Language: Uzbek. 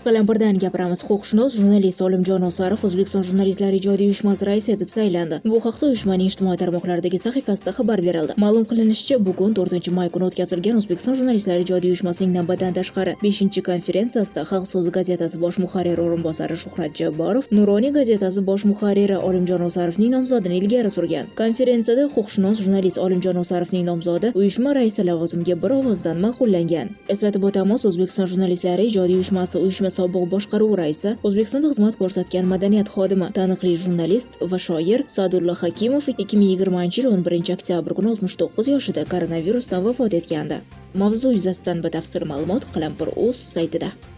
Qalampirdan gapiramiz. Huquqshunos jurnalist Olimjon Osarov O'zbekiston Jurnalistlar ijodiy uyushmasi raisi etib saylandi. Bu haqda uyushmaning ijtimoiy tarmoqlardagi sahifasida xabar berildi. Ma'lum qilinishicha, bugun 4-may kuni o'tkazilgan O'zbekiston Jurnalistlar ijodiy uyushmasining navbatdan tashqari 5-konferensiyasida Xalq so'zi gazetasi bosh muharriri o'rinbosari Shuhrat Jabborov Nuroniy gazetasi bosh muharriri Olimjon Osarovning nomzodini ilgari surgan. Konferensiyada huquqshunos jurnalist Olimjon Osarovning nomzodi uyushma raisi lavozimiga bir ovozdan ma'qullangan. Eslatib o'tamiz, O'zbekiston Jurnalistlari ijodiy uyushma sobiq boshqaruv raisi, O'zbekistonda xizmat ko'rsatgan madaniyat xodimi, taniqli jurnalist va shoir Sa'dullo Hakimov 2020-yil 11-oktyabr kuni 69 yoshida koronavirusdan vafot etgandi. Mavzu yuzasidan batafsil ma'lumot Qalampir.uz saytida.